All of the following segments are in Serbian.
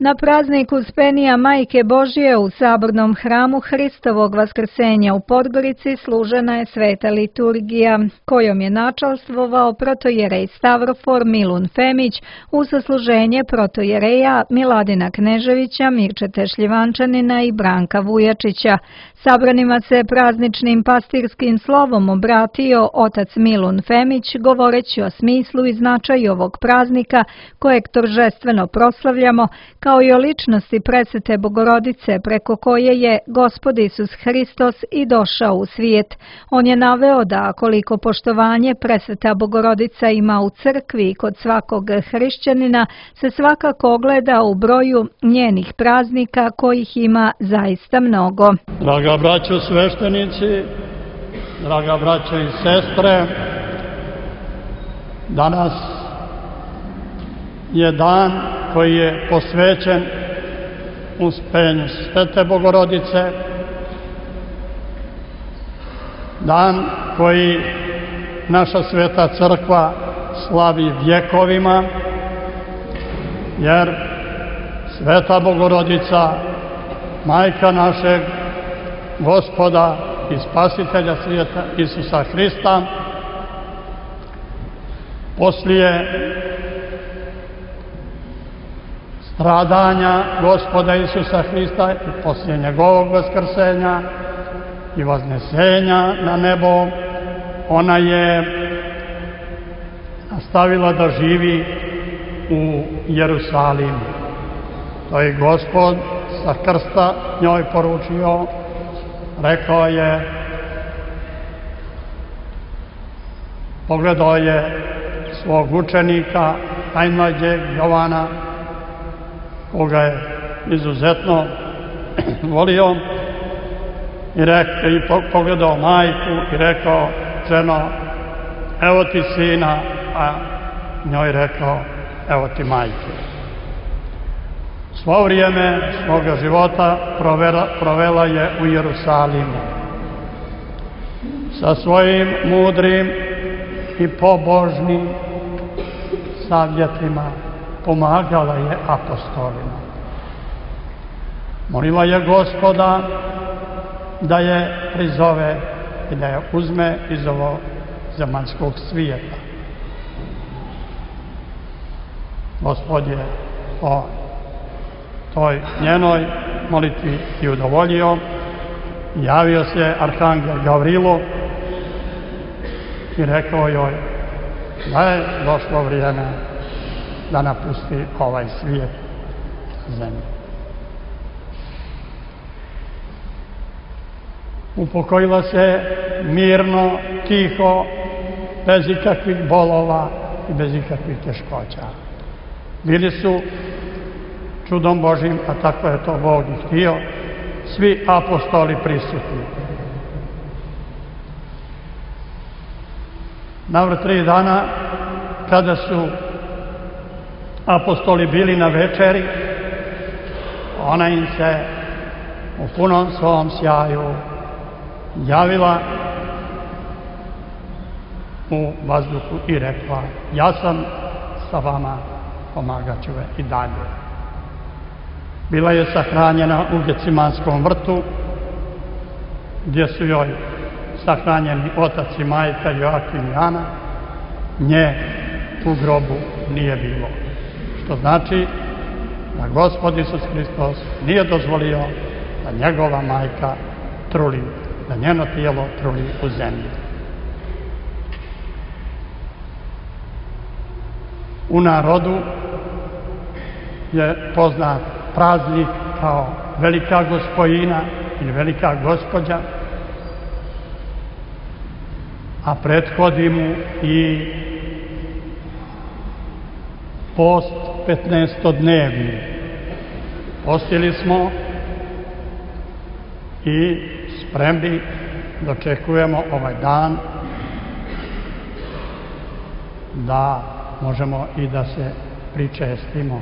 Na praznik Uspenija Majke Božije u Sabornom hramu Hristovog Vaskrsenja u Podgorici služena je sveta liturgija, kojom je načalstvovao protojerej Stavrofor Milun Femić u sasluženje protojereja Miladina Kneževića, Mirčete Šljivančanina i Branka Vujačića. Sabranima se prazničnim pastirskim slovom obratio otac Milun Femić, govoreći o smislu i značaju ovog praznika, kojeg toržestveno proslavljamo, kao i o ličnosti presvete Bogorodice preko koje je Gospod Isus Hristos i došao u svijet. On je naveo da koliko poštovanje presveta Bogorodica ima u crkvi i kod svakog hrišćanina se svakako ogleda u broju njenih praznika, kojih ima zaista mnogo. Draga braćo sveštenici, draga braćo i sestre, danas je dan koji je posvećen uspenju Svete Bogorodice, dan koji naša Sveta Crkva slavi vjekovima, jer Sveta Bogorodica, majka našeg Gospoda i Spasitelja svijeta Isusa Hrista, poslije stradanja Gospoda Isusa Hrista i poslije njegovog vaskrsenja i vaznesenja na nebo, ona je nastavila da živi u Jerusalimu. To je Gospod sa krsta njoj poručio, rekao je, pogledao je svog učenika, najmlađeg Jovana, koga je izuzetno volio, i pogledao majku i rekao, ženo, evo ti sina, a njoj rekao, evo ti majke. Svo vrijeme svoga života provela je u Jerusalimu. Sa svojim mudrim i pobožnim savjetima pomagala je apostolima. Molila je Gospoda da je prizove i da je uzme iz ovog zemaljskog svijeta. Gospod je o toj njenoj molitvi i udovoljio. Javio se arhangel Gavrilo i rekao joj da je došlo vrijeme da napusti ovaj svijet zemlje. Upokojila se mirno, tiho, bez ikakvih bolova i bez ikakvih teškoća. Bili su čudom Božim, a tako je to Bog i htio, svi apostoli prisutni. Navrat 3 dana, kada su apostoli bili na večeri, ona im se u punom svom sjaju javila u vazduhu i rekla, ja sam sa vama, pomagat ću i dalje. Bila je sahranjena u Gecimanskom vrtu, gdje su joj sahranjeni otac i majka Joakim i Ana. Nje u grobu nije bilo. Što znači da Gospod Isus Hristos nije dozvolio da njegova majka truli, da njeno tijelo truli u zemlji. U narodu je poznat praznik kao velika gospojina ili velika gospođa, a prethodi mu i post 15-dnevni. Postili smo i spremni dočekujemo ovaj dan da možemo i da se pričestimo.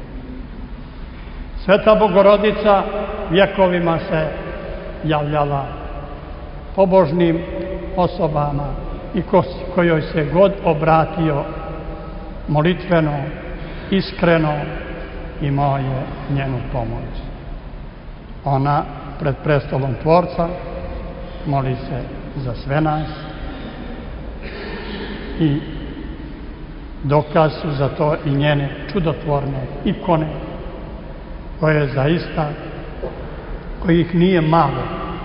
Sveta Bogorodica vjekovima se javljala pobožnim osobama i kojoj se god obratio molitveno, iskreno, imao je njenu pomoć. Ona pred prestolom Tvorca moli se za sve nas i dokaz su za to i njene čudotvorne ikone, koje zaista, kojih nije malo,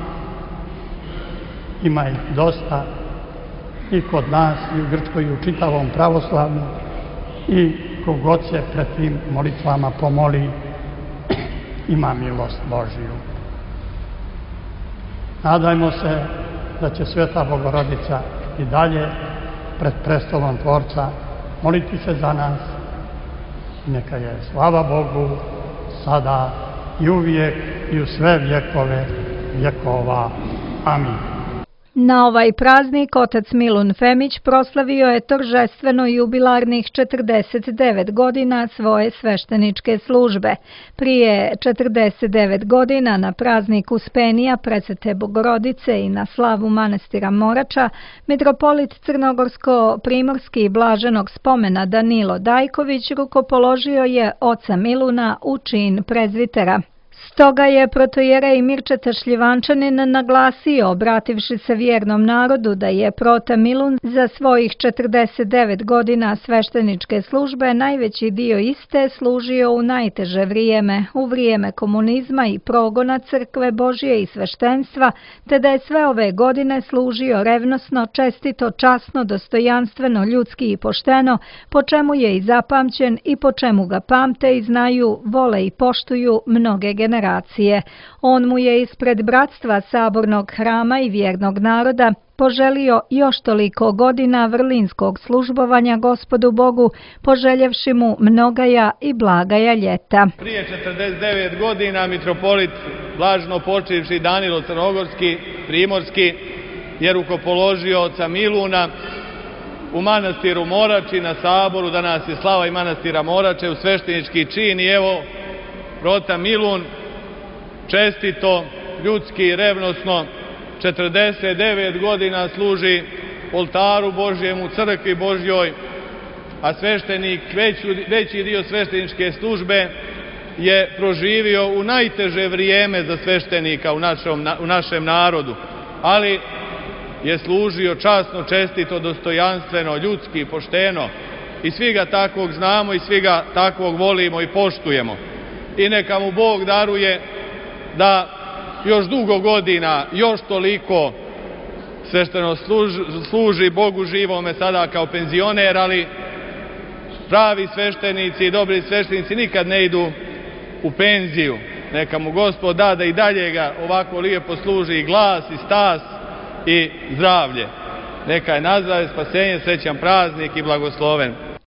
ima ih dosta i kod nas i u Grčkoj i u čitavom pravoslavlju, i kogod se pred tim molitvama pomoli ima milost Božiju. Nadajmo se da će Sveta Bogorodica i dalje pred prestolom Tvorca moliti se za nas. Neka je slava Bogu sada i uvijek i u sve vjekove vjekova. Amin. Na ovaj praznik otac Milun Femić proslavio je торжествено jubilarnih 49 godina svoje svešteničke službe. Prije 49 godina na praznik Uspenija Presvete Bogorodice i na slavu manastira Morača, mitropolit Crnogorsko-primorski blaženog spomena Danilo Dajković rukopoložio je oca Miluna u čin prezvitera. Stoga je protojerej Mirčeta Šljivančanin naglasio, obrativši se vjernom narodu, da je prota Milun za svojih 49 godina svešteničke službe najveći dio iste služio u najteže vrijeme, u vrijeme komunizma i progona Crkve Božje i sveštenstva, te da je sve ove godine služio revnosno, čestito, časno, dostojanstveno, ljudski i pošteno, po čemu je i zapamćen i po čemu ga pamte i znaju, vole i poštuju mnoge generacije. On mu je ispred bratstva Sabornog hrama i vjernog naroda poželio još toliko godina vrlinskog službovanja Gospodu Bogu, poželjevši mu mnogaja i blagaja ljeta. Prije 49 godina mitropolit blaženo počivši Danilo Crnogorski, Primorski, je rukopoložio oca Miluna u manastiru Morači na Saboru. Danas je slava i manastira Morače u sveštenički čin i evo prota Milun čestito, ljudski, revnosno 49 godina služi oltaru Božjemu, crkvi Božjoj, a sveštenik veći dio svešteničke službe je proživio u najteže vrijeme za sveštenika u našem narodu, ali je služio časno, čestito, dostojanstveno, ljudski, pošteno i svi ga takvog znamo i svi ga takvog volimo i poštujemo. I neka mu Bog daruje da još dugo godina, još toliko svešteno služi Bogu živome sada kao penzioner, ali pravi sveštenici i dobri sveštenici nikad ne idu u penziju. Neka mu Gospod da i dalje ga ovako lijepo služi i glas, i stas, i zdravlje. Neka je nazdrave, spasenje, srećan praznik i blagosloven.